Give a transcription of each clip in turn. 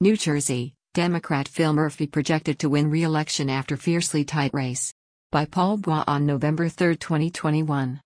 New Jersey, Democrat Phil Murphy projected to win re-election after fiercely tight race. By Paul Bois on November 3, 2021.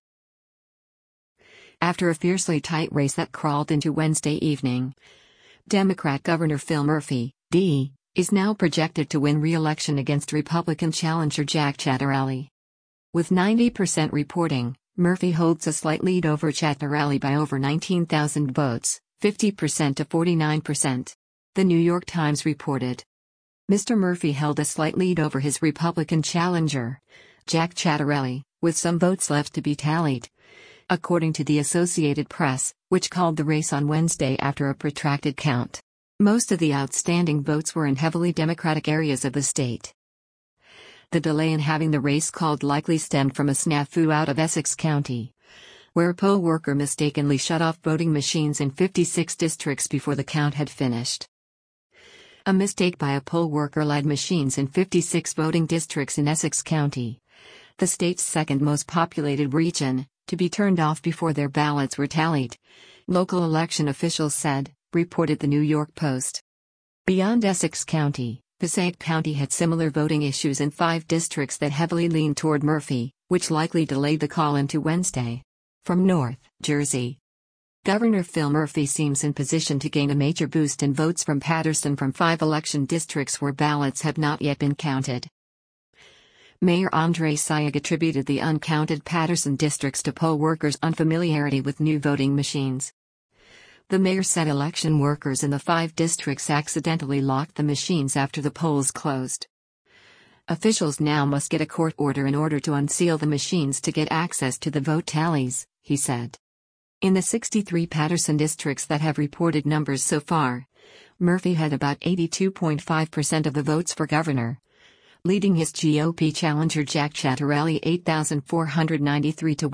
After a fiercely tight race that crawled into Wednesday evening, Democrat Governor Phil Murphy, D., is now projected to win re-election against Republican challenger Jack Ciattarelli. With 90% reporting, Murphy holds a slight lead over Ciattarelli by over 19,000 votes, 50% to 49%. The New York Times reported. Mr. Murphy held a slight lead over his Republican challenger, Jack Ciattarelli, with some votes left to be tallied. According to the Associated Press, which called the race on Wednesday after a protracted count. Most of the outstanding votes were in heavily Democratic areas of the state. The delay in having the race called likely stemmed from a snafu out of Essex County, where a poll worker mistakenly shut off voting machines in 56 districts before the count had finished. A mistake by a poll worker led machines in 56 voting districts in Essex County, the state's second most populated region, to be turned off before their ballots were tallied, local election officials said, reported the New York Post. Beyond Essex County, Passaic County had similar voting issues in 5 districts that heavily leaned toward Murphy, which likely delayed the call into Wednesday. From North Jersey, Governor Phil Murphy seems in position to gain a major boost in votes from Paterson from 5 election districts where ballots have not yet been counted. Mayor Andre Sayegh attributed the uncounted Paterson districts to poll workers' unfamiliarity with new voting machines. The mayor said election workers in the 5 districts accidentally locked the machines after the polls closed. Officials now must get a court order in order to unseal the machines to get access to the vote tallies, he said. In the 63 Paterson districts that have reported numbers so far, Murphy had about 82.5% of the votes for governor, leading his GOP challenger Jack Ciattarelli 8,493 to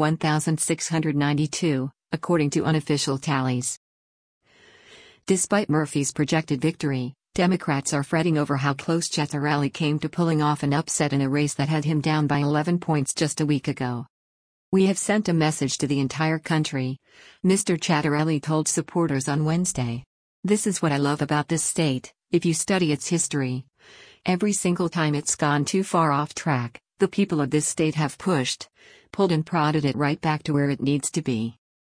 1,692, according to unofficial tallies. Despite Murphy's projected victory, Democrats are fretting over how close Ciattarelli came to pulling off an upset in a race that had him down by 11 points just a week ago. "We have sent a message to the entire country," Mr. Ciattarelli told supporters on Wednesday. "This is what I love about this state. If you study its history, every single time it's gone too far off track, the people of this state have pushed, pulled and prodded it right back to where it needs to be.